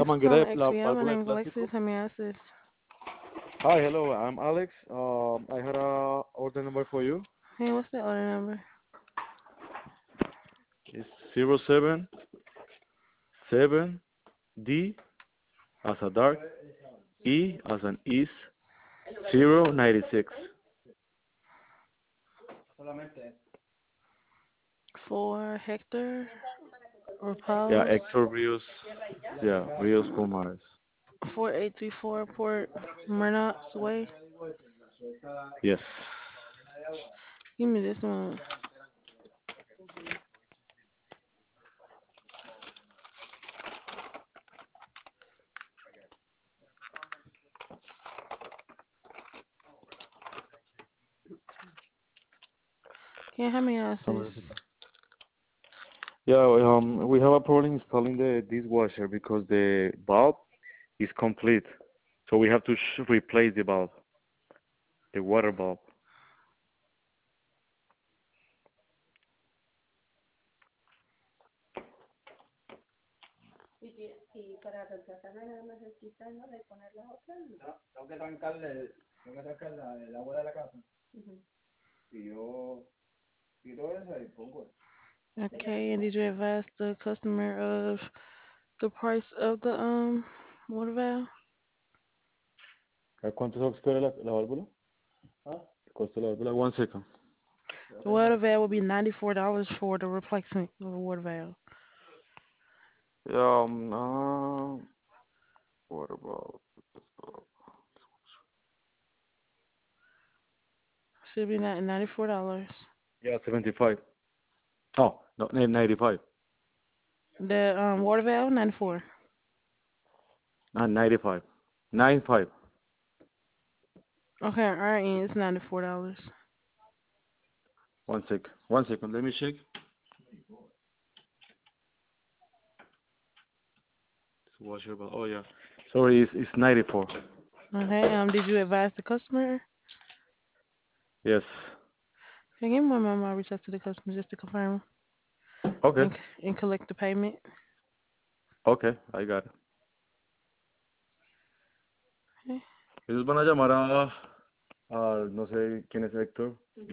La Thanks for calling manguera de XPL. My válvula de name is Alexis. plástico. How may I assist? Hi, hello, I'm Alex. I had a order number for you. Hey, what's the order number? It's 077D as a dark, E as an east, 096. For Hector or Yeah, Paulus? Hector Rios. Yeah, Rios Pomares. 4834 Port Murnock's Way. Yes. Give me this one. Okay, how may I assist? Yeah, we have a problem installing the dishwasher because the bulb is complete. So we have to replace the bulb, the water bulb. Okay, and did you advise the customer of the price of the water valve? ¿Cuánto es la válvula? El costo de la válvula. One second. The water valve will be $94 for the replacement of the water valve. What about? Should be $94. Yeah, 75. Oh, no, 95. The water valve 94. 95. 95. Okay, all right, and it's $94. One sec. One second. Let me check. Washer, oh yeah. Sorry, it's 94. Okay, did you advise the customer? Yes. Okay, give me one moment. I'll reach out to the customer just to confirm Okay. and, and collect the payment. Okay, I got it. Okay. Ellos van a llamar a no sé quién es Héctor.